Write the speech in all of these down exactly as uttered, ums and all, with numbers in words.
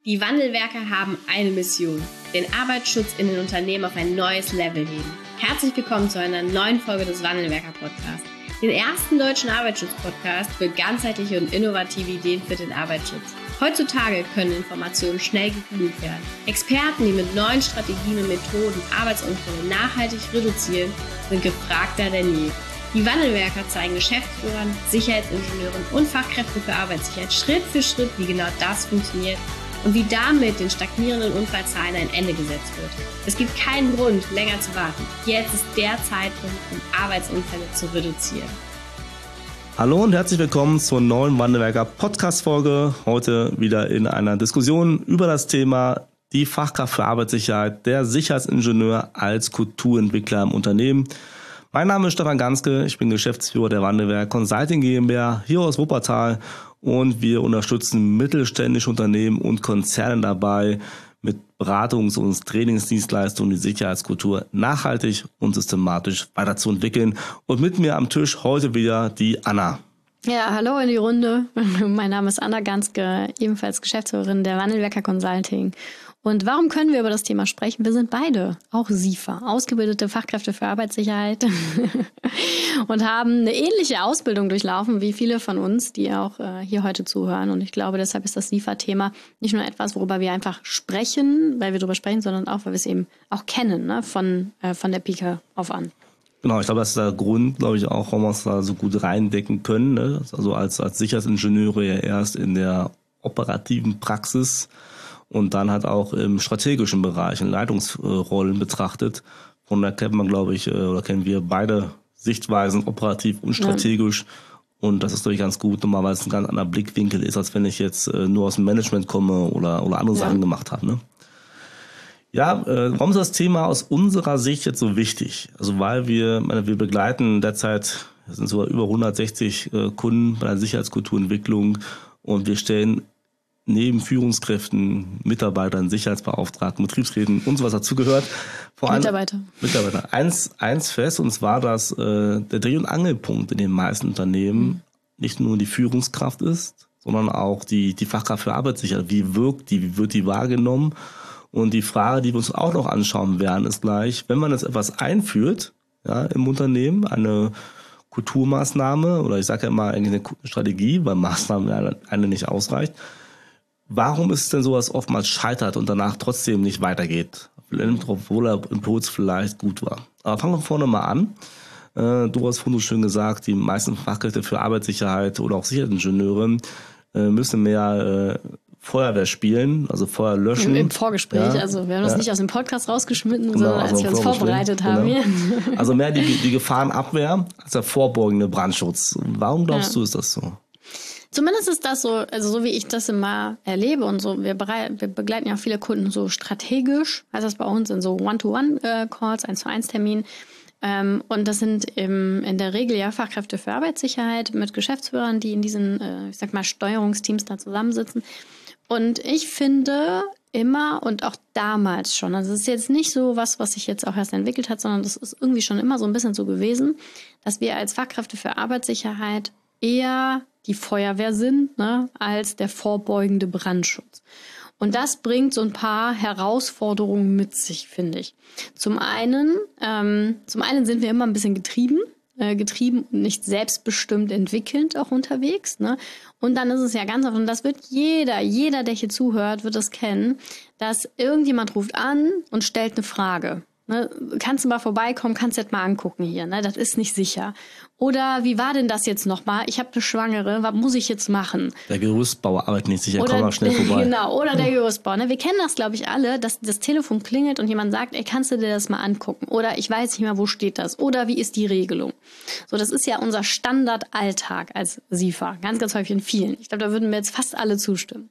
Die Wandelwerker haben eine Mission: den Arbeitsschutz in den Unternehmen auf ein neues Level heben. Herzlich willkommen zu einer neuen Folge des Wandelwerker-Podcasts, den ersten deutschen Arbeitsschutz-Podcast für ganzheitliche und innovative Ideen für den Arbeitsschutz. Heutzutage können Informationen schnell gegoogelt werden. Experten, die mit neuen Strategien und Methoden Arbeitsunfälle nachhaltig reduzieren, sind gefragter denn je. Die Wandelwerker zeigen Geschäftsführern, Sicherheitsingenieuren und Fachkräften für Arbeitssicherheit Schritt für Schritt, wie genau das funktioniert und wie damit den stagnierenden Unfallzahlen ein Ende gesetzt wird. Es gibt keinen Grund, länger zu warten. Jetzt ist der Zeitpunkt, um Arbeitsunfälle zu reduzieren. Hallo und herzlich willkommen zur neuen Wandelwerker Podcast-Folge. Heute wieder in einer Diskussion über das Thema die Fachkraft für Arbeitssicherheit, der Sicherheitsingenieur als Kulturentwickler im Unternehmen. Mein Name ist Stefan Ganske, ich bin Geschäftsführer der Wandelwerker Consulting GmbH hier aus Wuppertal und wir unterstützen mittelständische Unternehmen und Konzerne dabei, mit Beratungs- und Trainingsdienstleistungen die Sicherheitskultur nachhaltig und systematisch weiterzuentwickeln. Und mit mir am Tisch heute wieder die Anna. Ja, hallo in die Runde. Mein Name ist Anna Ganske, ebenfalls Geschäftsführerin der Wandelwerker Consulting. Und warum können wir über das Thema sprechen? Wir sind beide auch S I F A, ausgebildete Fachkräfte für Arbeitssicherheit und haben eine ähnliche Ausbildung durchlaufen wie viele von uns, die auch äh, hier heute zuhören. Und ich glaube, deshalb ist das S I F A-Thema nicht nur etwas, worüber wir einfach sprechen, weil wir darüber sprechen, sondern auch, weil wir es eben auch kennen, ne? von, äh, von der Pike auf an. Genau, ich glaube, das ist der Grund, glaube ich, auch, warum wir es da so gut reindecken können. Ne? Also als, als Sicherheitsingenieure ja erst in der operativen Praxis und dann halt auch im strategischen Bereich, in Leitungsrollen betrachtet. Von da kennt man, glaube ich, oder kennen wir beide Sichtweisen, operativ und strategisch. Ja. Und das ist, glaube ich, ganz gut, nochmal, weil es ein ganz anderer Blickwinkel ist, als wenn ich jetzt nur aus dem Management komme oder, oder andere ja. Sachen gemacht habe. Ne? Ja, äh, warum ist das Thema aus unserer Sicht jetzt so wichtig? Also weil wir, meine, wir begleiten derzeit, es sind sogar über hundertsechzig äh, Kunden bei der Sicherheitskulturentwicklung und wir stellen neben Führungskräften, Mitarbeitern, Sicherheitsbeauftragten, Betriebsräten und so was dazugehört. Vor allem Mitarbeiter. Mitarbeiter. Eins, eins fest, und zwar, dass äh, der Dreh- und Angelpunkt in den meisten Unternehmen mhm. nicht nur die Führungskraft ist, sondern auch die, die Fachkraft für Arbeitssicherheit. Wie wirkt die, wie wird die wahrgenommen? Und die Frage, die wir uns auch noch anschauen werden, ist gleich, wenn man jetzt etwas einführt, ja, im Unternehmen, eine Kulturmaßnahme, oder ich sage ja immer eigentlich eine Strategie, weil Maßnahme eine nicht ausreicht, warum ist es denn so, dass oftmals scheitert und danach trotzdem nicht weitergeht? Obwohl der Impuls vielleicht gut war. Aber fangen wir vorne mal an. Du hast vorhin so schön gesagt, die meisten Fachkräfte für Arbeitssicherheit oder auch Sicherheitsingenieure müssen mehr Feuerwehr spielen, also Feuer löschen. Im Vorgespräch, ja, also wir haben das ja. nicht aus dem Podcast rausgeschnitten, genau, sondern als also wir uns vorbereitet haben. Genau. Hier. Also mehr die, die Gefahrenabwehr als der vorbeugende Brandschutz. Warum glaubst ja. du, ist das so? Zumindest ist das so, also so wie ich das immer erlebe und so, wir, bereit, wir begleiten ja viele Kunden so strategisch, heißt das bei uns in so One-to-One-Calls, eins zu eins Termin. Ähm, und das sind eben in der Regel ja Fachkräfte für Arbeitssicherheit mit Geschäftsführern, die in diesen, äh, ich sag mal, Steuerungsteams da zusammensitzen. Und ich finde immer und auch damals schon, also es ist jetzt nicht so was, was sich jetzt auch erst entwickelt hat, sondern das ist irgendwie schon immer so ein bisschen so gewesen, dass wir als Fachkräfte für Arbeitssicherheit eher die Feuerwehr sind, ne, als der vorbeugende Brandschutz. Und das bringt so ein paar Herausforderungen mit sich, finde ich. Zum einen, ähm, zum einen sind wir immer ein bisschen getrieben, äh, getrieben und nicht selbstbestimmt entwickelnd auch unterwegs, ne? Und dann ist es ja ganz oft, und das wird jeder, jeder, der hier zuhört, wird das kennen, dass irgendjemand ruft an und stellt eine Frage. Ne, kannst du mal vorbeikommen, kannst du das mal angucken hier, ne? Das ist nicht sicher. Oder wie war denn das jetzt nochmal? Ich habe eine Schwangere, was muss ich jetzt machen? Der Gerüstbauer arbeitet nicht sicher, komm mal schnell vorbei. Genau, oder der Gerüstbauer. Ne? Wir kennen das, glaube ich, alle, dass das Telefon klingelt und jemand sagt, ey, kannst du dir das mal angucken? Oder ich weiß nicht mehr, wo steht das? Oder wie ist die Regelung? So, das ist ja unser Standardalltag als S I F A, ganz, ganz häufig in vielen. Ich glaube, da würden mir jetzt fast alle zustimmen.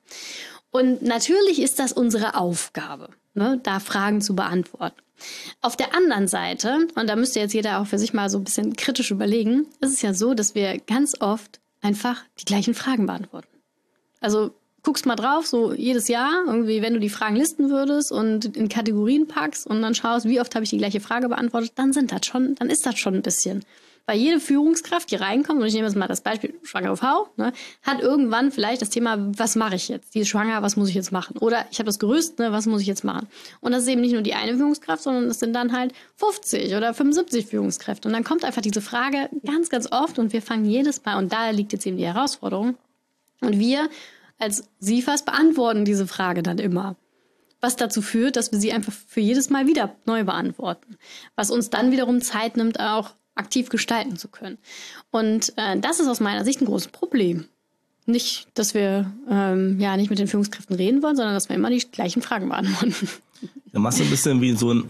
Und natürlich ist das unsere Aufgabe, ne? Da Fragen zu beantworten. Auf der anderen Seite, und da müsste jetzt jeder auch für sich mal so ein bisschen kritisch überlegen, ist es ja so, dass wir ganz oft einfach die gleichen Fragen beantworten. Also guckst mal drauf, so jedes Jahr, irgendwie, wenn du die Fragen listen würdest und in Kategorien packst und dann schaust, wie oft habe ich die gleiche Frage beantwortet, dann sind das schon, dann ist das schon ein bisschen. Weil jede Führungskraft, die reinkommt, und ich nehme jetzt mal das Beispiel schwangere Frau, ne, hat irgendwann vielleicht das Thema, was mache ich jetzt? Die ist schwanger, was muss ich jetzt machen? Oder ich habe das Gerüst, ne, was muss ich jetzt machen? Und das ist eben nicht nur die eine Führungskraft, sondern es sind dann halt fünfzig oder fünfundsiebzig Führungskräfte. Und dann kommt einfach diese Frage ganz, ganz oft und wir fangen jedes Mal, und da liegt jetzt eben die Herausforderung, und wir als S I F As beantworten diese Frage dann immer. Was dazu führt, dass wir sie einfach für jedes Mal wieder neu beantworten. Was uns dann wiederum Zeit nimmt, auch aktiv gestalten zu können. Und äh, das ist aus meiner Sicht ein großes Problem. Nicht, dass wir ähm, ja nicht mit den Führungskräften reden wollen, sondern dass wir immer die gleichen Fragen beantworten. Da machst du ein bisschen wie so ein,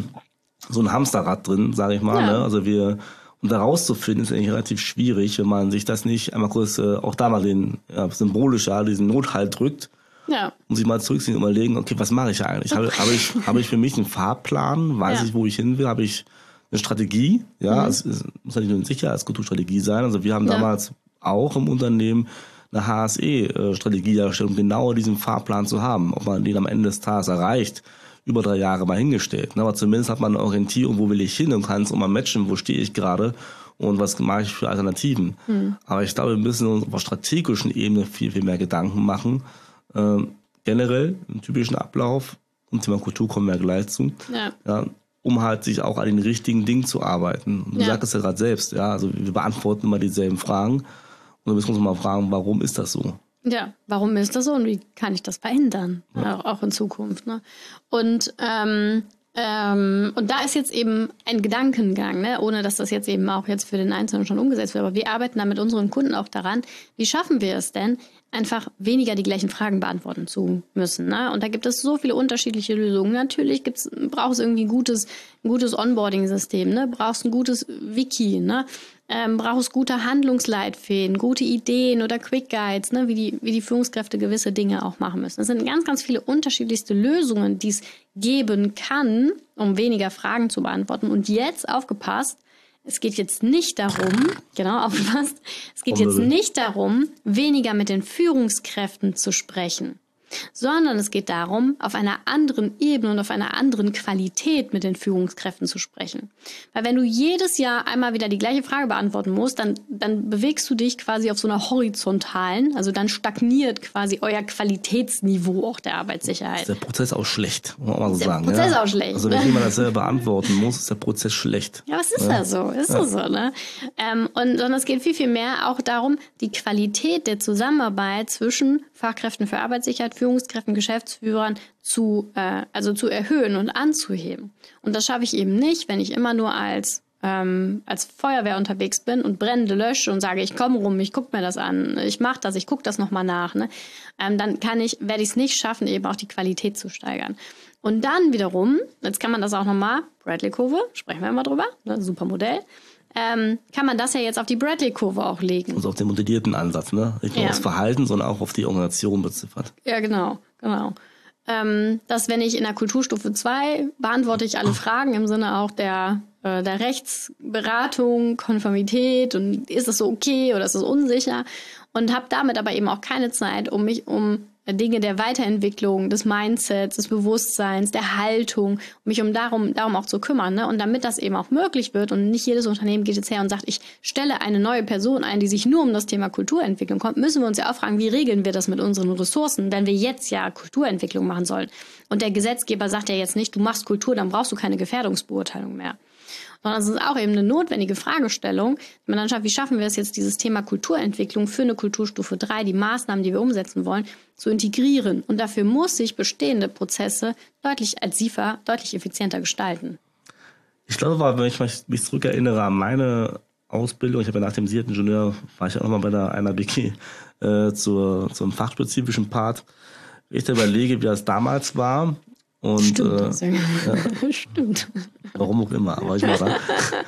so ein Hamsterrad drin, sage ich mal. Ja. Ne? Also wir, um da rauszufinden, ist eigentlich relativ schwierig, wenn man sich das nicht einmal kurz, äh, auch da mal den ja, symbolisch, ja, diesen Nothalt drückt. Ja. Und sich mal zurückziehen und überlegen, okay, was mache ich eigentlich? Habe, habe ich, habe ich für mich einen Fahrplan? Weiß ja. ich, wo ich hin will? Habe ich eine Strategie? Ja, mhm. es, es muss ja nicht nur eine Sicherheitskulturstrategie sein. Also wir haben ja. damals auch im Unternehmen eine H S E-Strategie erstellt, um genau diesen Fahrplan zu haben. Ob man den am Ende des Tages erreicht, über drei Jahre mal hingestellt. Aber zumindest hat man eine Orientierung, wo will ich hin und kann es auch mal matchen, wo stehe ich gerade und was mache ich für Alternativen. Mhm. Aber ich glaube, wir müssen uns auf der strategischen Ebene viel, viel mehr Gedanken machen. Ähm, generell im typischen Ablauf, und Thema Kultur kommen wir ja gleich zu, ja. Ja, um halt sich auch an den richtigen Dingen zu arbeiten. Und du ja. sagst es ja gerade selbst, ja, also wir beantworten immer dieselben Fragen und dann müssen wir uns mal fragen, warum ist das so? Ja, warum ist das so und wie kann ich das verändern, ja. auch, auch in Zukunft. Ne? Und ähm, ähm, und da ist jetzt eben ein Gedankengang, ne? Ohne dass das jetzt eben auch jetzt für den Einzelnen schon umgesetzt wird. Aber wir arbeiten da mit unseren Kunden auch daran, wie schaffen wir es denn, einfach weniger die gleichen Fragen beantworten zu müssen. Ne? Und da gibt es so viele unterschiedliche Lösungen. Natürlich gibt's, brauchst du irgendwie ein gutes, ein gutes Onboarding-System, ne? Brauchst ein gutes Wiki, ne? Ähm, brauchst gute Handlungsleitfäden, gute Ideen oder Quick Guides, ne? wie die, wie die Führungskräfte gewisse Dinge auch machen müssen. Es sind ganz, ganz viele unterschiedlichste Lösungen, die es geben kann, um weniger Fragen zu beantworten. Und jetzt aufgepasst, es geht jetzt nicht darum, genau, aufgepasst, es geht jetzt nicht darum, weniger mit den Führungskräften zu sprechen, sondern es geht darum, auf einer anderen Ebene und auf einer anderen Qualität mit den Führungskräften zu sprechen. Weil wenn du jedes Jahr einmal wieder die gleiche Frage beantworten musst, dann, dann bewegst du dich quasi auf so einer horizontalen, also dann stagniert quasi euer Qualitätsniveau auch der Arbeitssicherheit. Ist der Prozess auch schlecht, muss man mal so der sagen. Der Prozess ja? auch schlecht. Also wenn jemand das selber beantworten muss, ist der Prozess schlecht. Ja, was ist ja? das so? Ist ja. das so, ne? Ähm, und sondern es geht viel, viel mehr auch darum, die Qualität der Zusammenarbeit zwischen Fachkräften für Arbeitssicherheit, Führungskräften, Geschäftsführern zu, äh, also zu erhöhen und anzuheben. Und das schaffe ich eben nicht, wenn ich immer nur als, ähm, als Feuerwehr unterwegs bin und Brände lösche und sage, ich komme rum, ich gucke mir das an, ich mache das, ich gucke das nochmal nach. Ne? Ähm, dann kann ich, werde ich es nicht schaffen, eben auch die Qualität zu steigern. Und dann wiederum, jetzt kann man das auch nochmal, Bradley-Kurve, sprechen wir mal drüber, ne? Super Modell. Ähm, kann man das ja jetzt auf die Bradley-Kurve auch legen. Also auf den modellierten Ansatz, ne? Nicht nur ja. aufs Verhalten, sondern auch auf die Organisation beziffert. Ja, genau, genau. Ähm, dass wenn ich in der Kulturstufe zwei beantworte ich alle Fragen im Sinne auch der, äh, der Rechtsberatung, Konformität und ist das so okay oder ist das unsicher und habe damit aber eben auch keine Zeit, um mich um Dinge der Weiterentwicklung, des Mindsets, des Bewusstseins, der Haltung, um mich um darum, darum auch zu kümmern. Ne? Und damit das eben auch möglich wird und nicht jedes Unternehmen geht jetzt her und sagt, ich stelle eine neue Person ein, die sich nur um das Thema Kulturentwicklung kommt, müssen wir uns ja auch fragen, wie regeln wir das mit unseren Ressourcen, wenn wir jetzt ja Kulturentwicklung machen sollen. Und der Gesetzgeber sagt ja jetzt nicht, du machst Kultur, dann brauchst du keine Gefährdungsbeurteilung mehr. Sondern es ist auch eben eine notwendige Fragestellung, wenn man dann schaut, wie schaffen wir es jetzt, dieses Thema Kulturentwicklung für eine Kulturstufe drei, die Maßnahmen, die wir umsetzen wollen, zu integrieren. Und dafür muss sich bestehende Prozesse deutlich als S I F A deutlich effizienter gestalten. Ich glaube, wenn ich mich zurückerinnere an meine Ausbildung, ich habe ja nach dem S I A-Ingenieur, war ich auch nochmal bei der einer B G äh, zur, zum fachspezifischen Part. Wenn ich da überlege, wie das damals war, und, Stimmt. Äh, ja. Stimmt. Warum auch immer, aber ich war da.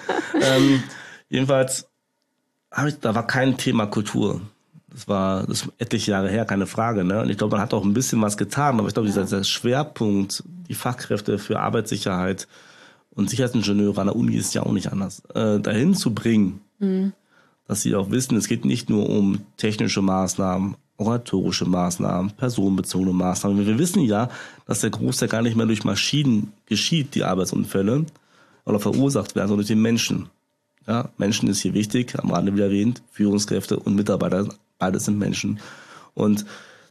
ähm, jedenfalls, hab ich, da war kein Thema Kultur. Das war das ist etliche Jahre her, keine Frage. Ne? Und ich glaube, man hat auch ein bisschen was getan. Aber ich glaube, ja. dieser, dieser Schwerpunkt, die Fachkräfte für Arbeitssicherheit und Sicherheitsingenieure an der Uni ist ja auch nicht anders. Äh, dahin zu bringen, mhm. dass sie auch wissen, es geht nicht nur um technische Maßnahmen, organisatorische Maßnahmen, personenbezogene Maßnahmen. Wir wissen ja, dass der Großteil gar nicht mehr durch Maschinen geschieht, die Arbeitsunfälle, oder verursacht werden, sondern durch den Menschen. Ja, Menschen ist hier wichtig, am Rande wieder erwähnt, Führungskräfte und Mitarbeiter, beides sind Menschen. Und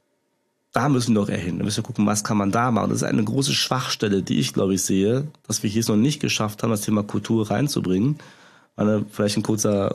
da müssen wir doch eher hin. Da müssen wir gucken, was kann man da machen. Das ist eine große Schwachstelle, die ich, glaube ich, sehe, dass wir hier es noch nicht geschafft haben, das Thema Kultur reinzubringen. Meine, vielleicht ein kurzer,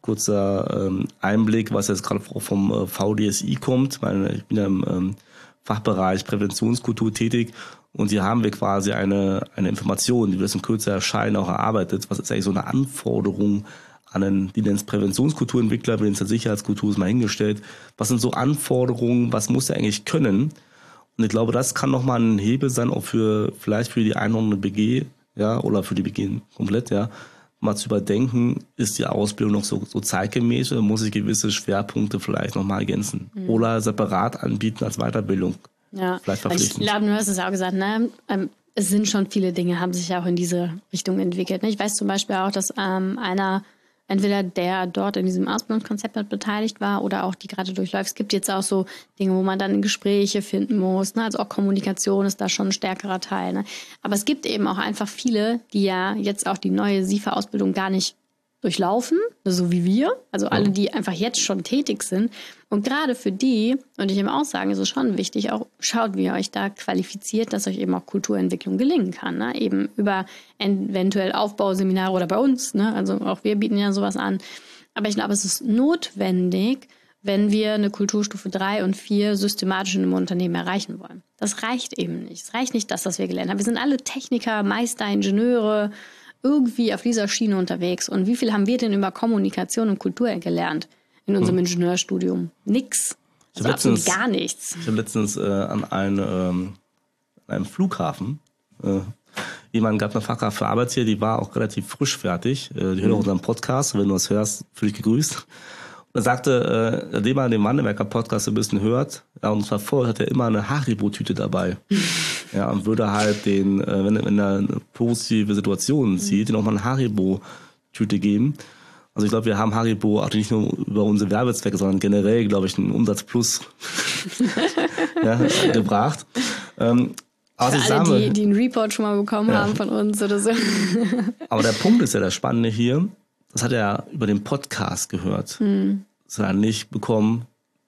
kurzer ähm, Einblick, was jetzt gerade vom äh, V D S I kommt. Meine, ich bin ja im ähm, Fachbereich Präventionskultur tätig und hier haben wir quasi eine, eine Information, die wird in Kürze erscheinen, auch erarbeitet. Was ist eigentlich so eine Anforderung an einen, die nennen es Präventionskulturentwickler, wir nennen es Sicherheitskultur, ist mal hingestellt. Was sind so Anforderungen, was muss er eigentlich können? Und ich glaube, das kann nochmal ein Hebel sein, auch für, vielleicht für die einordnende B G, ja, oder für die B G komplett, ja, mal zu überdenken, ist die Ausbildung noch so, so zeitgemäß oder muss ich gewisse Schwerpunkte vielleicht nochmal ergänzen? Mhm. Oder separat anbieten als Weiterbildung. Ja, vielleicht verpflichtend. Ich glaube, du hast es auch gesagt, ne? Ähm, es sind schon viele Dinge, haben sich ja auch in diese Richtung entwickelt. Ne? Ich weiß zum Beispiel auch, dass ähm, einer entweder der dort in diesem Ausbildungskonzept mit beteiligt war oder auch die gerade durchläuft. Es gibt jetzt auch so Dinge, wo man dann Gespräche finden muss. Ne? Also auch Kommunikation ist da schon ein stärkerer Teil. Ne? Aber es gibt eben auch einfach viele, die ja jetzt auch die neue S I F A-Ausbildung gar nicht durchlaufen, so wie wir. Also alle, die einfach jetzt schon tätig sind. Und gerade für die, und ich eben auch sagen, ist es schon wichtig, auch schaut, wie ihr euch da qualifiziert, dass euch eben auch Kulturentwicklung gelingen kann. Ne? Eben über eventuell Aufbauseminare oder bei uns. Ne? Also auch wir bieten ja sowas an. Aber ich glaube, es ist notwendig, wenn wir eine Kulturstufe drei und vier systematisch in einem Unternehmen erreichen wollen. Das reicht eben nicht. Es reicht nicht das, was wir gelernt haben. Wir sind alle Techniker, Meister, Ingenieure, irgendwie auf dieser Schiene unterwegs. Und wie viel haben wir denn über Kommunikation und Kultur gelernt in unserem hm. Ingenieurstudium? Nix. Also absolut letztens, gar nichts. Ich habe letztens äh, an, ein, ähm, an einem Flughafen äh, jemanden gab, eine Fachkraft für Arbeitstier, die war auch relativ frisch fertig. Äh, die hört auch unseren Podcast. Wenn du das hörst, fühle dich gegrüßt. Und er sagte, äh, nachdem er den Wandelwerker-Podcast ein bisschen hört, ja, und zwar vorher hat er immer eine Haribo-Tüte dabei. Ja, und würde halt den, äh, wenn, wenn er eine positive Situation sieht, den auch mal eine Haribo-Tüte geben. Also ich glaube, wir haben Haribo auch nicht nur über unsere Werbezwecke, sondern generell, glaube ich, einen Umsatzplus ja, gebracht. Ähm, aber Für alle, sage, die, die einen Report schon mal bekommen ja. haben von uns oder so. Aber der Punkt ist ja der Spannende hier, das hat er über den Podcast gehört. Hm. Das hat er nicht bekommen,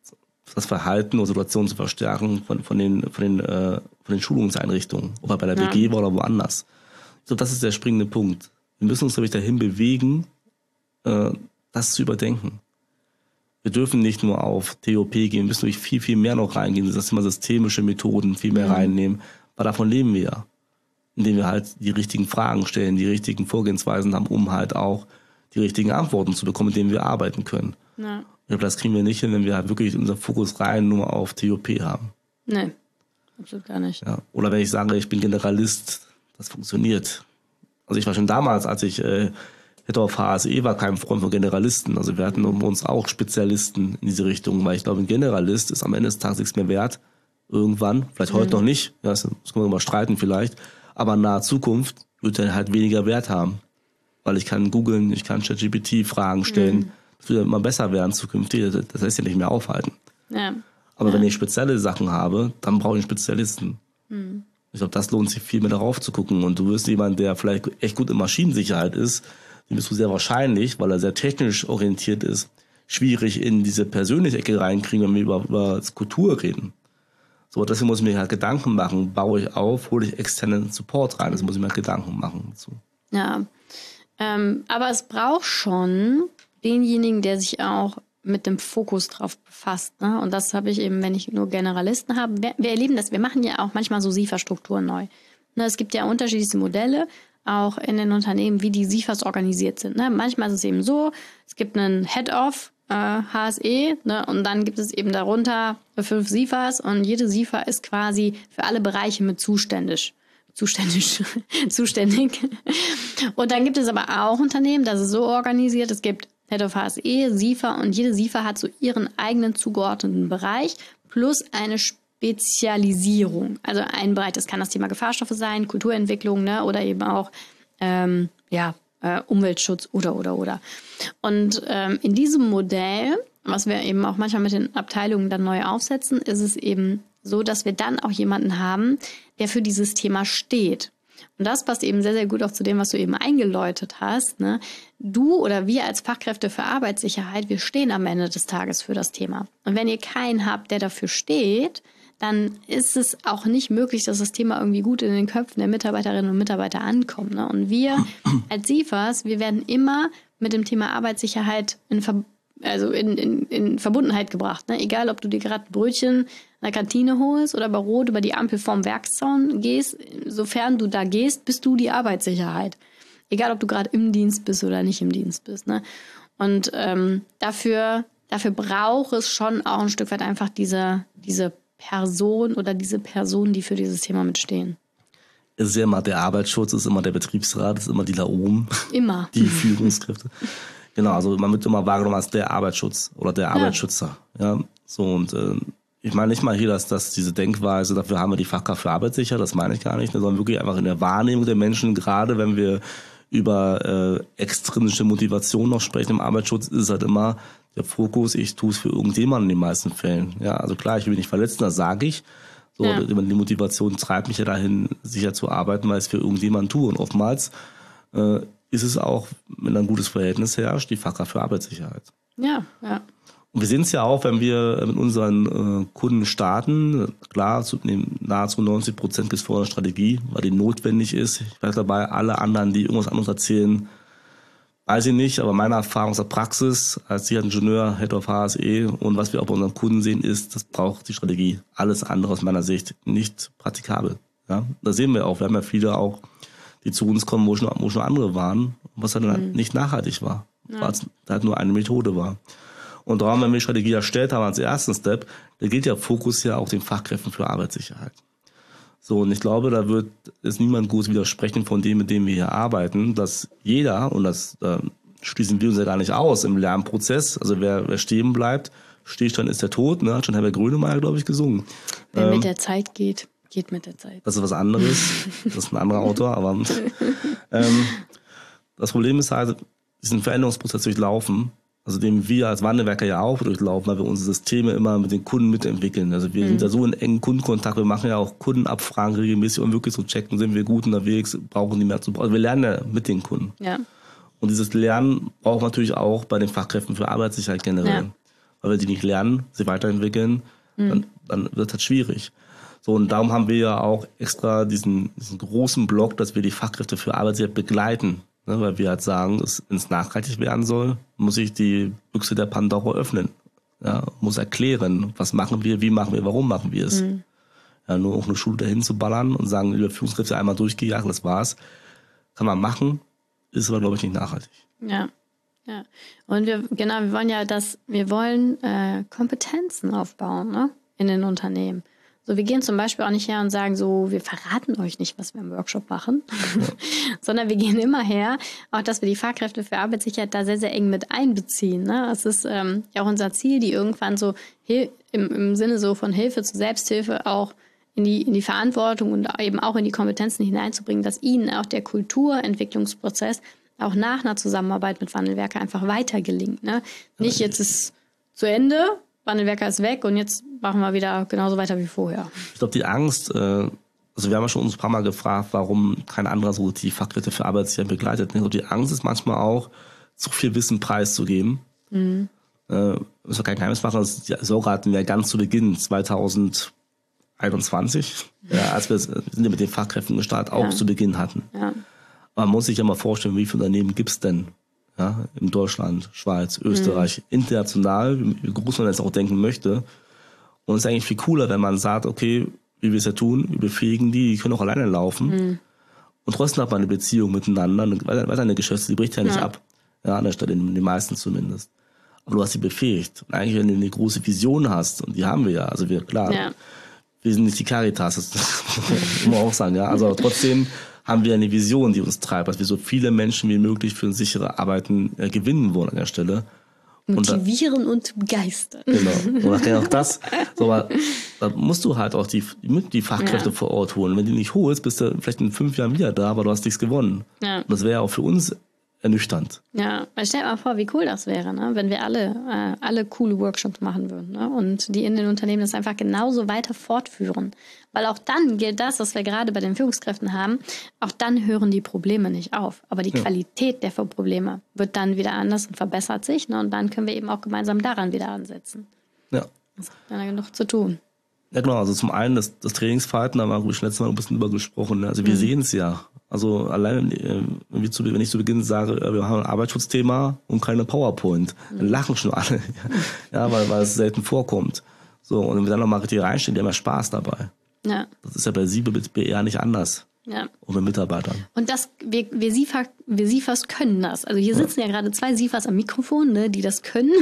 das Verhalten oder Situation zu verstärken von, von, den, von, den, äh, von den Schulungseinrichtungen, ob er bei der ja. B G war oder woanders. Ich glaube, das ist der springende Punkt. Wir müssen uns, glaube ich, dahin bewegen, äh, das zu überdenken. Wir dürfen nicht nur auf T O P gehen, wir müssen durch viel, viel mehr noch reingehen. Das sind immer systemische Methoden, viel mehr mhm. reinnehmen. Weil davon leben wir ja. Indem wir halt die richtigen Fragen stellen, die richtigen Vorgehensweisen haben, um halt auch die richtigen Antworten zu bekommen, mit denen wir arbeiten können. Ja. Ich glaube, das kriegen wir nicht hin, wenn wir halt wirklich unseren Fokus rein nur auf T O P haben. Nee, absolut gar nicht. Ja. Oder wenn ich sage, ich bin Generalist, das funktioniert. Also ich war schon damals, als ich äh, hätte auf H S E war, kein Freund von Generalisten. Also wir hatten um uns auch Spezialisten in diese Richtung, weil ich glaube, ein Generalist ist am Ende des Tages nichts mehr wert. Irgendwann, vielleicht heute mhm. noch nicht, ja, das können wir mal streiten vielleicht, aber in naher Zukunft wird er halt weniger Wert haben. Weil ich kann googeln, ich kann ChatGPT Fragen stellen. Mhm. Das wird ja immer besser werden zukünftig, das lässt ja nicht mehr aufhalten. Ja. Aber ja. wenn ich spezielle Sachen habe, dann brauche ich einen Spezialisten. Mhm. Ich glaube, das lohnt sich viel mehr darauf zu gucken. Und du wirst jemand, der vielleicht echt gut in Maschinensicherheit ist, den bist du sehr wahrscheinlich, weil er sehr technisch orientiert ist, schwierig in diese persönliche Ecke reinkriegen, wenn wir über, über Kultur reden. So, deswegen muss ich mir halt Gedanken machen, baue ich auf, hole ich externen Support rein, das muss ich mir halt Gedanken machen dazu. Ja, ähm, aber es braucht schon denjenigen, der sich auch mit dem Fokus drauf befasst. Ne? Und das habe ich eben, wenn ich nur Generalisten habe. Wir, wir erleben das, wir machen ja auch manchmal so S I F A-Strukturen neu. Ne, es gibt ja unterschiedlichste Modelle, auch in den Unternehmen, wie die S I F As organisiert sind. Ne? Manchmal ist es eben so, es gibt einen Head-Off, H S E, ne, und dann gibt es eben darunter fünf S I F As und jede S I F A ist quasi für alle Bereiche mit zuständig. Zuständig. zuständig. Und dann gibt es aber auch Unternehmen, das ist so organisiert, es gibt Head of H S E, S I F A und jede S I F A hat so ihren eigenen zugeordneten Bereich plus eine Spezialisierung. Also ein Bereich, das kann das Thema Gefahrstoffe sein, Kulturentwicklung, ne, oder eben auch, ähm, ja, Äh, Umweltschutz oder, oder, oder. Und ähm, in diesem Modell, was wir eben auch manchmal mit den Abteilungen dann neu aufsetzen, ist es eben so, dass wir dann auch jemanden haben, der für dieses Thema steht. Und das passt eben sehr, sehr gut auch zu dem, was du eben eingeläutet hast. Ne? Du oder wir als Fachkräfte für Arbeitssicherheit, wir stehen am Ende des Tages für das Thema. Und wenn ihr keinen habt, der dafür steht, dann ist es auch nicht möglich, dass das Thema irgendwie gut in den Köpfen der Mitarbeiterinnen und Mitarbeiter ankommt. Ne? Und wir als S I F As, wir werden immer mit dem Thema Arbeitssicherheit in, Ver- also in, in, in Verbundenheit gebracht. Ne? Egal, ob du dir gerade Brötchen in der Kantine holst oder bei Rot über die Ampel vorm Werkszaun gehst, sofern du da gehst, bist du die Arbeitssicherheit. Egal, ob du gerade im Dienst bist oder nicht im Dienst bist. Ne? Und ähm, dafür, dafür braucht es schon auch ein Stück weit einfach diese, diese Person oder diese Personen, die für dieses Thema mitstehen. Es ist ja immer der Arbeitsschutz, es ist immer der Betriebsrat, es ist immer die da oben. Immer. Die Führungskräfte. Genau, also man wird immer wahrgenommen als der Arbeitsschutz oder der Arbeitsschützer. Ja, ja so und äh, ich meine nicht mal hier, dass, dass diese Denkweise, dafür haben wir die Fachkraft für Arbeitssicherheit, das meine ich gar nicht, sondern wirklich einfach in der Wahrnehmung der Menschen, gerade wenn wir über äh, extrinsische Motivation noch sprechen im Arbeitsschutz, ist es halt immer der Fokus, ich tue es für irgendjemanden in den meisten Fällen. Ja, also klar, ich will nicht verletzen, das sage ich. So, ja. Die Motivation treibt mich ja dahin, sicher zu arbeiten, weil ich es für irgendjemanden tue. Und oftmals äh, ist es auch, wenn ein gutes Verhältnis herrscht, die Fachkraft für Arbeitssicherheit. Ja, ja. Und wir sehen es ja auch, wenn wir mit unseren äh, Kunden starten, klar, zu, nee, nahezu neunzig Prozent gibt es vor einer Strategie, weil die notwendig ist. Ich weiß dabei, alle anderen, die irgendwas anderes erzählen, weiß ich nicht, aber meine Erfahrung aus der Praxis als Sicherheitsingenieur, Head of H S E und was wir auch bei unseren Kunden sehen, ist, das braucht die Strategie. Alles andere aus meiner Sicht nicht praktikabel. Ja? Da sehen wir auch, wir haben ja viele auch, die zu uns kommen, wo schon, wo schon andere waren, was halt mhm. nicht nachhaltig war, ja. weil es halt nur eine Methode war. Und darum, wenn wir die Strategie erstellt haben als ersten Step, da gilt der Fokus ja auch den Fachkräften für Arbeitssicherheit. So, und ich glaube, da wird es niemand groß widersprechen von dem, mit dem wir hier arbeiten, dass jeder, und das äh, schließen wir uns ja gar nicht aus im Lernprozess, also wer, wer stehen bleibt, Stillstand ist der Tod, ne, hat schon Herbert Grönemeyer, glaube ich, gesungen. Wer ähm, mit der Zeit geht, geht mit der Zeit. Das ist was anderes, das ist ein anderer Autor, aber ähm, das Problem ist halt, diesen Veränderungsprozess durchlaufen, also den wir als Wandelwerker ja auch durchlaufen, weil wir unsere Systeme immer mit den Kunden mitentwickeln. Also wir mhm. sind ja so in engen Kundenkontakt, wir machen ja auch Kundenabfragen regelmäßig, um wirklich zu checken, sind wir gut unterwegs, brauchen die mehr zu brauchen. Also wir lernen ja mit den Kunden. Ja. Und dieses Lernen braucht man natürlich auch bei den Fachkräften für Arbeitssicherheit generell. Ja. Weil wenn die nicht lernen, sie weiterentwickeln, mhm. dann, dann wird das schwierig. So, und darum haben wir ja auch extra diesen, diesen großen Block, dass wir die Fachkräfte für Arbeitssicherheit begleiten. Ne, weil wir halt sagen, wenn es nachhaltig werden soll, muss ich die Büchse der Pandora öffnen. Ja, muss erklären, was machen wir, wie machen wir, warum machen wir es. Mhm. Ja, nur auch eine Schule dahin zu ballern und sagen, liebe Führungskräfte, einmal durchgejagt, das war's. Kann man machen, ist aber, glaube ich, nicht nachhaltig. Ja, ja. Und wir, genau, wir wollen ja das, wir wollen äh, Kompetenzen aufbauen, ne, in den Unternehmen. So, wir gehen zum Beispiel auch nicht her und sagen so, wir verraten euch nicht, was wir im Workshop machen, ja. sondern wir gehen immer her, auch dass wir die Fachkräfte für Arbeitssicherheit da sehr, sehr eng mit einbeziehen. Ne? Es ist ähm, ja auch unser Ziel, die irgendwann so im, im Sinne so von Hilfe zur Selbsthilfe auch in die, in die Verantwortung und eben auch in die Kompetenzen hineinzubringen, dass ihnen auch der Kulturentwicklungsprozess auch nach einer Zusammenarbeit mit Wandelwerker einfach weiter gelingt. Ne? Nicht jetzt ist zu Ende, Wandelwerker ist weg und jetzt machen wir wieder genauso weiter wie vorher. Ich glaube, die Angst, äh, also wir haben ja schon uns ein paar Mal gefragt, warum kein anderer so die Fachkräfte für Arbeitssicherheit begleitet. Ich glaube, die Angst ist manchmal auch, zu viel Wissen preiszugeben. Mhm. Äh, das ist kein Geheimnis machen, das Sorge hatten wir ganz zu Beginn, zwanzig einundzwanzig, ja, als wir, wir sind ja mit den Fachkräften gestartet, auch ja. zu Beginn hatten. Ja. Aber man muss sich ja mal vorstellen, wie viele Unternehmen gibt es denn? Ja, in Deutschland, Schweiz, Österreich, mhm. international, wie groß man das auch denken möchte. Und es ist eigentlich viel cooler, wenn man sagt, okay, wie wir es ja tun, wir befähigen die, die können auch alleine laufen. Mhm. Und trotzdem hat man eine Beziehung miteinander, weil eine Geschäfte, die bricht ja nicht ja. ab. Ja, an der Stelle, in den meisten zumindest. Aber du hast sie befähigt. Und eigentlich, wenn du eine große Vision hast, und die haben wir ja, also wir, klar, ja. wir sind nicht die Caritas, das muss man auch sagen, ja. Also trotzdem haben wir eine Vision, die uns treibt, dass wir so viele Menschen wie möglich für sichere Arbeiten äh, gewinnen wollen an der Stelle. Motivieren und, da, und begeistern. Genau. Und dann kann auch das, so, aber da musst du halt auch die, die Fachkräfte ja. vor Ort holen. Wenn du die nicht holst, bist du vielleicht in fünf Jahren wieder da, aber du hast nichts gewonnen. Ja. Und das wäre auch für uns ernüchternd. Ja, stell dir mal vor, wie cool das wäre, ne? Wenn wir alle, äh, alle coole Workshops machen würden, ne? Und die in den Unternehmen das einfach genauso weiter fortführen. Weil auch dann gilt das, was wir gerade bei den Führungskräften haben, auch dann hören die Probleme nicht auf. Aber die ja. Qualität der Probleme wird dann wieder anders und verbessert sich. Ne? Und dann können wir eben auch gemeinsam daran wieder ansetzen. Ja. Das hat ja genug zu tun. Ja, genau. Also zum einen das, das Trainingsverhalten, da haben wir letztes Mal ein bisschen drüber gesprochen. Ne? Also wir mhm. sehen es ja. Also allein, wenn ich zu, wenn ich zu Beginn sage, wir haben ein Arbeitsschutzthema und keine PowerPoint, mhm. dann lachen schon alle. Ja, weil, weil es selten vorkommt. So, und wenn wir dann nochmal richtig reinstehen, die haben ja Spaß dabei. Ja. Das ist ja bei Sie, bei B R nicht anders. Ja. Und mit Mitarbeitern. Und das, wir, wir, SIFA, wir SIFAs können das. Also hier sitzen ja, ja gerade zwei SIFAs am Mikrofon, ne, die das können.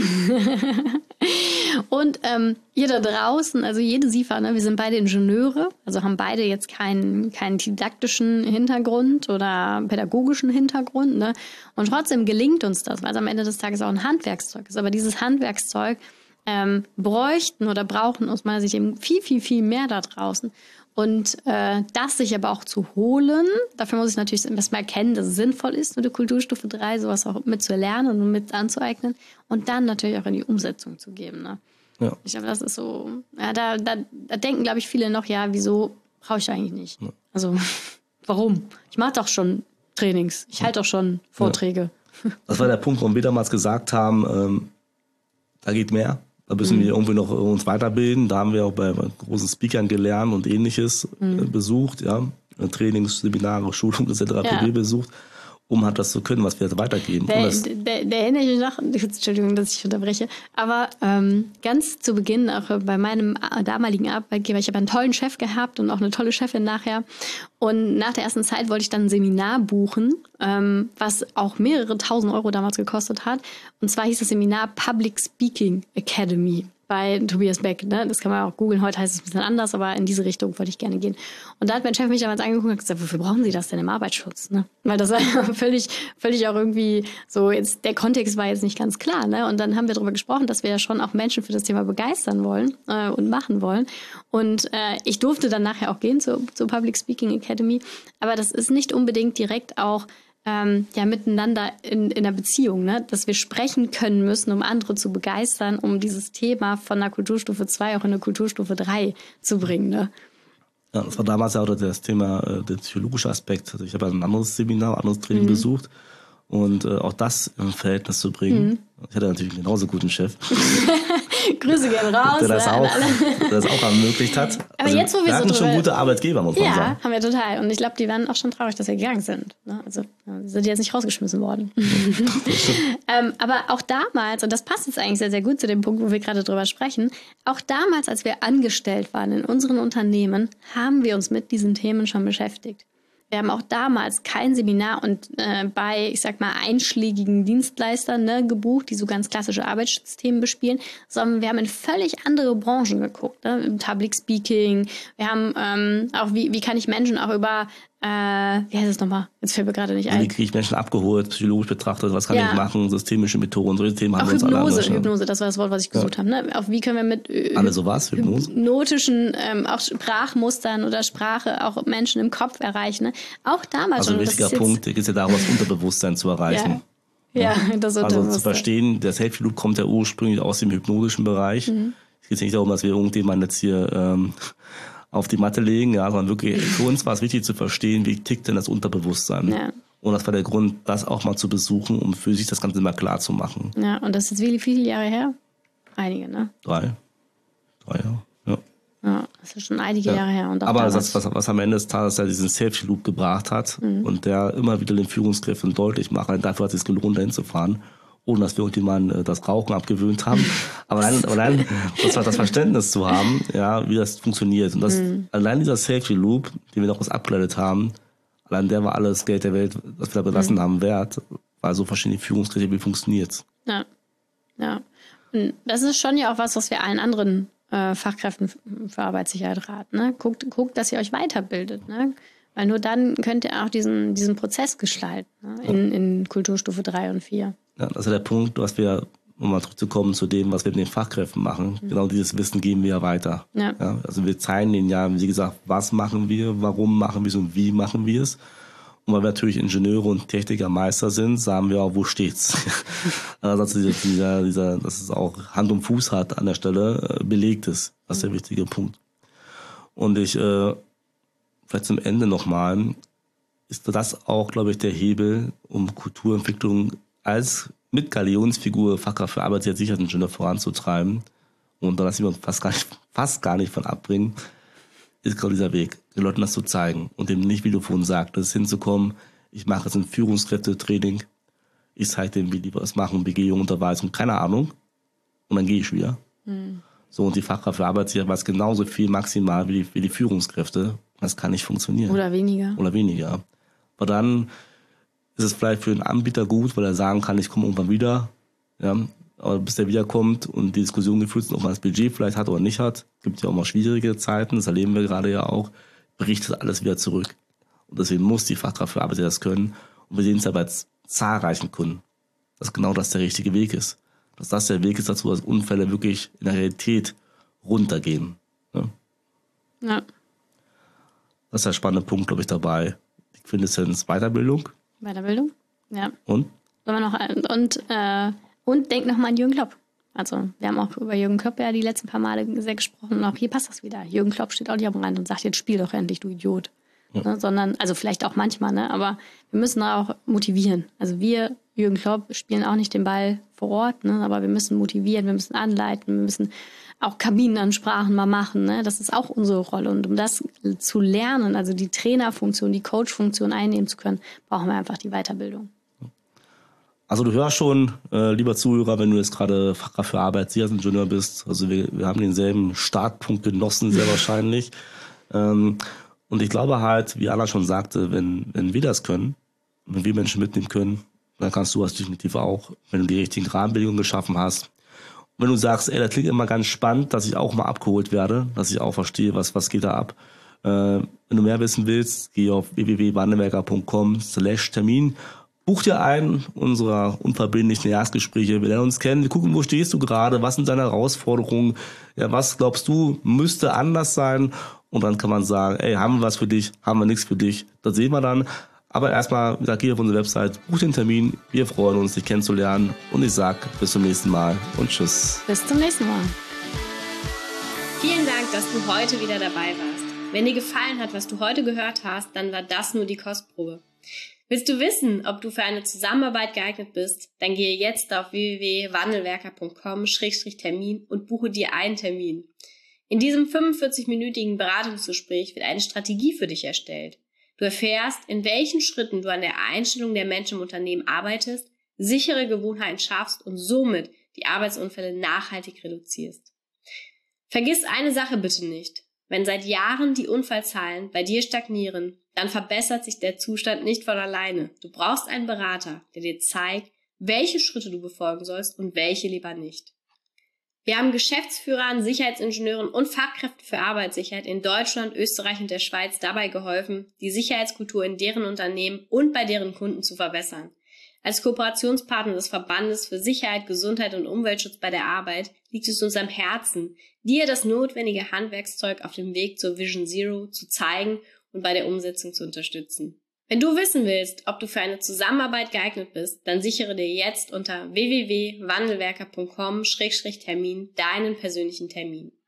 Und ähm, ihr da draußen, also jede SIFA, ne, wir sind beide Ingenieure, also haben beide jetzt keinen, keinen didaktischen Hintergrund oder pädagogischen Hintergrund. Ne? Und trotzdem gelingt uns das, weil es am Ende des Tages auch ein Handwerkszeug ist. Aber dieses Handwerkszeug ähm, bräuchten oder brauchen aus meiner Sicht eben viel, viel, viel mehr da draußen. Und äh, das sich aber auch zu holen, dafür muss ich natürlich erstmal erkennen, dass es sinnvoll ist, mit der Kulturstufe drei sowas auch mit zu lernen und mit anzueignen und dann natürlich auch in die Umsetzung zu geben. Ne? Ja. Ich glaube, das ist so, ja, da, da, da denken, glaube ich, viele noch, ja, wieso brauche ich eigentlich nicht? Ja. Also, warum? Ich mache doch schon Trainings, ich halte doch schon Vorträge. Ja. Das war der Punkt, warum wir damals gesagt haben, ähm, da geht mehr. Da müssen mhm. wir irgendwie noch uns weiterbilden. Da haben wir auch bei großen Speakern gelernt und Ähnliches mhm. besucht, ja, Trainings, Seminare, Schulungen et cetera ja. pp. Besucht, um halt das zu können, was wir jetzt weitergeben. Da, da, da erinnere ich mich noch, Entschuldigung, dass ich unterbreche, aber ähm, ganz zu Beginn, auch bei meinem damaligen Arbeitgeber, ich habe einen tollen Chef gehabt und auch eine tolle Chefin nachher. Und nach der ersten Zeit wollte ich dann ein Seminar buchen, ähm, was auch mehrere tausend Euro damals gekostet hat. Und zwar hieß das Seminar Public Speaking Academy bei Tobias Beck. Ne? Das kann man auch googeln. Heute heißt es ein bisschen anders, aber in diese Richtung wollte ich gerne gehen. Und da hat mein Chef mich damals angeguckt und gesagt, wofür brauchen Sie das denn im Arbeitsschutz? Ne? Weil das war völlig, völlig auch irgendwie so, jetzt der Kontext war jetzt nicht ganz klar. Ne? Und dann haben wir darüber gesprochen, dass wir ja schon auch Menschen für das Thema begeistern wollen äh, und machen wollen. Und äh, ich durfte dann nachher auch gehen zur, zur Public Speaking Academy. Aber das ist nicht unbedingt direkt auch Ähm, ja, miteinander in, in einer Beziehung, ne? Dass wir sprechen können müssen, um andere zu begeistern, um dieses Thema von der Kulturstufe zwei auch in der Kulturstufe drei zu bringen. Ne? Ja, das war damals ja auch das Thema, äh, der psychologische Aspekt. Also ich habe ein anderes Seminar, ein anderes Training mhm. besucht und äh, auch das im Verhältnis zu bringen. Mhm. Ich hatte natürlich einen genauso guten Chef. Grüße gehen raus. Der das, auch, der das auch ermöglicht hat. Aber also, jetzt, wo wir, wir hatten so schon gute Arbeitgeber, muss man ja, sagen. Ja, haben wir total. Und ich glaube, die waren auch schon traurig, dass wir gegangen sind. Ne? Also sind die jetzt nicht rausgeschmissen worden. ähm, aber auch damals, und das passt jetzt eigentlich sehr, sehr gut zu dem Punkt, wo wir gerade drüber sprechen, auch damals, als wir angestellt waren in unseren Unternehmen, haben wir uns mit diesen Themen schon beschäftigt. Wir haben auch damals kein Seminar und äh, bei, ich sag mal, einschlägigen Dienstleistern ne, gebucht, die so ganz klassische Arbeitsschutzthemen bespielen, sondern wir haben in völlig andere Branchen geguckt. Ne? Im Public Speaking, wir haben ähm, auch, wie, wie kann ich Menschen auch über, äh, wie heißt es nochmal? Jetzt fällt mir gerade nicht ein. Wie kriege ich Menschen abgeholt, psychologisch betrachtet, was kann ja. ich machen, systemische Methoden, solche Themen haben auch wir uns Hypnose, alle Hypnose, das war das Wort, was ich gesucht ja. habe. Ne? Auch wie können wir mit äh, alle sowas, Hypnose? hypnotischen, ähm, auch Sprachmustern oder Sprache auch Menschen im Kopf erreichen. Ne? Auch damals also schon. Also ein wichtiger Punkt, da geht es ja darum, das Unterbewusstsein zu erreichen. Ja, ja. ja das Also zu verstehen, der Selfie-Loop kommt ja ursprünglich aus dem hypnotischen Bereich. Mhm. Es geht nicht darum, dass wir irgendjemanden jetzt hier ähm, auf die Matte legen, ja, sondern wirklich für uns war es wichtig zu verstehen, wie tickt denn das Unterbewusstsein. Ja. Und das war der Grund, das auch mal zu besuchen, um für sich das Ganze mal klar zu machen. Ja, und das ist wie viele Jahre her? Einige, ne? Drei. Drei Jahre, ja. Ja, das ist schon einige ja. Jahre her. Und aber das, was, was am Ende des Tages ja diesen Selfie-Loop gebracht hat mhm. und der immer wieder den Führungskräften deutlich macht, dafür hat es sich gelohnt, dahin zu fahren, ohne dass wir irgendjemanden das Rauchen abgewöhnt haben. Aber allein, allein das, das Verständnis zu haben, ja, wie das funktioniert. Und das, mhm. allein dieser Selfie-Loop, den wir daraus abgeleitet haben, allein der war alles Geld der Welt, das wir da belassen mhm. haben, wert, weil so verschiedene Führungskräfte, wie funktioniert. Ja, ja. Und das ist schon ja auch was, was wir allen anderen Äh, Fachkräften für Arbeitssicherheit raten. Ne? Guckt, guckt, dass ihr euch weiterbildet. Ne? Weil nur dann könnt ihr auch diesen, diesen Prozess gestalten ne? in, in Kulturstufe drei und vier. Ja, das ist der Punkt, was wir, um mal zurückzukommen zu dem, was wir mit den Fachkräften machen. Mhm. Genau dieses Wissen geben wir ja weiter. Ja. Ja, also wir zeigen ihnen ja, wie gesagt, was machen wir, warum machen wir es und wie machen wir es. Und weil wir natürlich Ingenieure und Techniker Meister sind, sagen wir auch, wo steht's? Also dieser, dieser, dass es auch Hand und Fuß hat an der Stelle, belegt ist. Das ist der wichtige Punkt. Und ich, äh, vielleicht zum Ende nochmal, ist das auch, glaube ich, der Hebel, um Kulturentwicklung als mit Galionsfigur Fachkraft für Arbeitssicherheitsingenieur voranzutreiben. Und da lassen wir uns fast gar nicht, fast gar nicht von abbringen, ist genau dieser Weg, den Leuten das zu zeigen und dem nicht, wie du vorhin sagtest, hinzukommen, ich mache jetzt ein Führungskräftetraining, ich zeige dem, wie die was machen, Begehung, Unterweisung, keine Ahnung, und dann gehe ich wieder. Mhm. So, und die Fachkraft für Arbeitssicherheit weiß genauso viel maximal wie die, wie die Führungskräfte. Das kann nicht funktionieren. Oder weniger. Oder weniger. Aber dann ist es vielleicht für den Anbieter gut, weil er sagen kann, ich komme irgendwann wieder, ja, aber bis der wiederkommt und die Diskussion geführt ist, ob man das Budget vielleicht hat oder nicht hat, gibt ja auch mal schwierige Zeiten, das erleben wir gerade ja auch, bricht das alles wieder zurück. Und deswegen muss die Fachkraft für Arbeiter das können. Und wir sehen es ja bei zahlreichen Kunden, dass genau das der richtige Weg ist. Dass das der Weg ist dazu, dass Unfälle wirklich in der Realität runtergehen. Ja. Ja. Das ist der spannende Punkt, glaube ich, dabei. Die Quintessenz Weiterbildung. Weiterbildung, ja. Und? Sollen wir noch ein, und, äh, und denk nochmal an Jürgen Klopp. Also, wir haben auch über Jürgen Klopp ja die letzten paar Male sehr gesprochen. Und auch hier passt das wieder. Jürgen Klopp steht auch nicht am Rand und sagt, jetzt spiel doch endlich, du Idiot. Ja. Ne, sondern, also vielleicht auch manchmal, ne? Aber wir müssen auch motivieren. Also wir, Jürgen Klopp, spielen auch nicht den Ball vor Ort, ne? Aber wir müssen motivieren, wir müssen anleiten, wir müssen auch Kabinenansprachen mal machen. Ne? Das ist auch unsere Rolle. Und um das zu lernen, also die Trainerfunktion, die Coachfunktion einnehmen zu können, brauchen wir einfach die Weiterbildung. Also du hörst schon, äh, lieber Zuhörer, wenn du jetzt gerade Fachkraft für Arbeitssicherheitsingenieur bist, also wir, wir haben denselben Startpunkt genossen, sehr wahrscheinlich. Ähm, und ich glaube halt, wie Anna schon sagte, wenn, wenn wir das können, wenn wir Menschen mitnehmen können, dann kannst du das definitiv auch, wenn du die richtigen Rahmenbedingungen geschaffen hast. Und wenn du sagst, ey, das klingt immer ganz spannend, dass ich auch mal abgeholt werde, dass ich auch verstehe, was, was geht da ab. Äh, wenn du mehr wissen willst, geh auf w w w punkt wandelwerker punkt com slash Termin. Buch dir ein, unserer unverbindlichen Erstgespräche. Wir lernen uns kennen, wir gucken, wo stehst du gerade, was sind deine Herausforderungen, ja, was glaubst du, müsste anders sein? Und dann kann man sagen, ey, haben wir was für dich, haben wir nichts für dich. Das sehen wir dann. Aber erstmal, da geh auf unsere Website, buch den Termin. Wir freuen uns, dich kennenzulernen. Und ich sag bis zum nächsten Mal und tschüss. Bis zum nächsten Mal. Vielen Dank, dass du heute wieder dabei warst. Wenn dir gefallen hat, was du heute gehört hast, dann war das nur die Kostprobe. Willst du wissen, ob du für eine Zusammenarbeit geeignet bist? Dann gehe jetzt auf w w w punkt wandelwerker punkt com Schrägstrich Termin und buche dir einen Termin. In diesem fünfundvierzig-minütigen Beratungsgespräch wird eine Strategie für dich erstellt. Du erfährst, in welchen Schritten du an der Einstellung der Menschen im Unternehmen arbeitest, sichere Gewohnheiten schaffst und somit die Arbeitsunfälle nachhaltig reduzierst. Vergiss eine Sache bitte nicht. Wenn seit Jahren die Unfallzahlen bei dir stagnieren, dann verbessert sich der Zustand nicht von alleine. Du brauchst einen Berater, der dir zeigt, welche Schritte du befolgen sollst und welche lieber nicht. Wir haben Geschäftsführern, Sicherheitsingenieuren und Fachkräften für Arbeitssicherheit in Deutschland, Österreich und der Schweiz dabei geholfen, die Sicherheitskultur in deren Unternehmen und bei deren Kunden zu verbessern. Als Kooperationspartner des Verbandes für Sicherheit, Gesundheit und Umweltschutz bei der Arbeit liegt es uns am Herzen, dir das notwendige Handwerkszeug auf dem Weg zur Vision Zero zu zeigen und bei der Umsetzung zu unterstützen. Wenn du wissen willst, ob du für eine Zusammenarbeit geeignet bist, dann sichere dir jetzt unter w w w punkt wandelwerker punkt com Schrägstrich Termin deinen persönlichen Termin.